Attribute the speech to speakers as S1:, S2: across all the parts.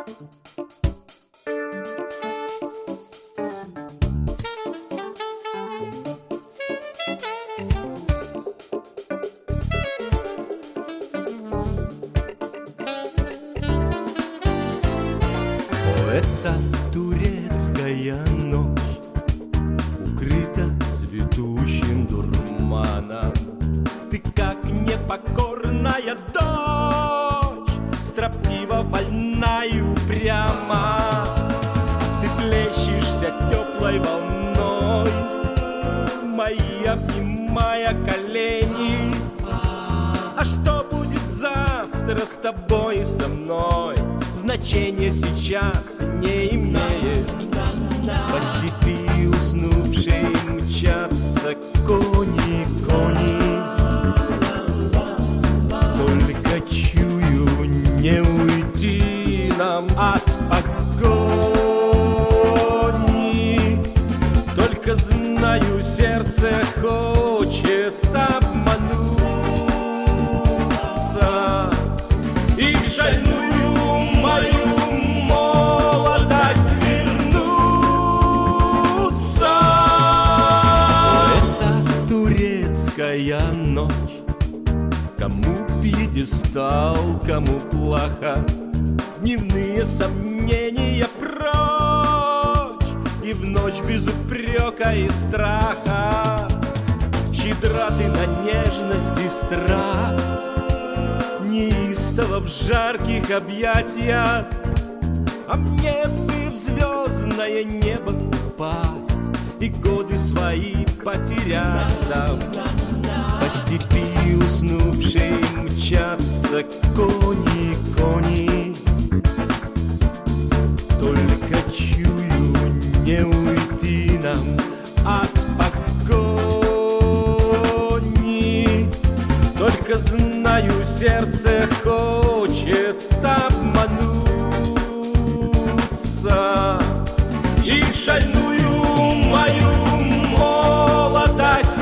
S1: Это турецкая ночь, укрыта цветущим дурманом. Ты как непокорная дочь, строптива, вольна и упряма. Ты плещешься теплой волной, мои обнимая колени. А что будет завтра с тобой и со мной, значения сейчас не имеет. По степи уснувшей мчатся кони, кони. Только чую, не уйти нам от погони. Только знаю, сердце хочет обмануться и шальную мою молодость вернуться. Это турецкая ночь, кому пьедестал, кому плохо. Дневные сомнения прочь, и в ночь без упрека и страха. Щедра ты на нежность и страсть, неистово в жарких объятиях. А мне бы в звездное небо упасть и годы свои потерять там. По степи уснувшей мчатся кони, кони. Только чую, не уйти нам от погони. Только знаю, сердце хочет обмануться и шальную мою молодость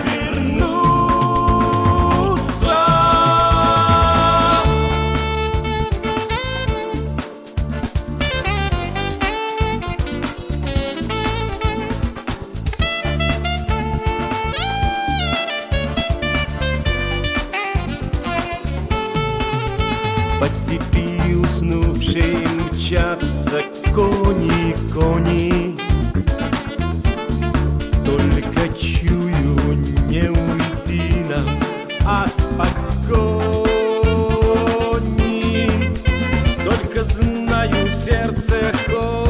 S1: вернуться. По степи уснувшей мчатся кони, кони. Только чую, не уйти нам от погони. Только знаю, сердце хочет